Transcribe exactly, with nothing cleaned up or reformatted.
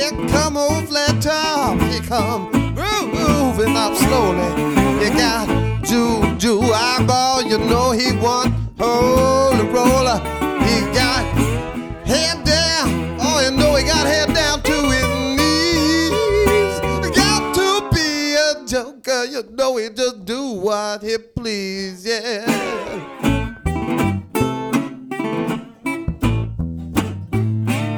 Here come old flat top, he come moving up slowly. You got Juju eyeball, you know he want holy roller. He got head down, oh you know he got head down to his knees. Got to be a joker, you know he just do what he please, yeah.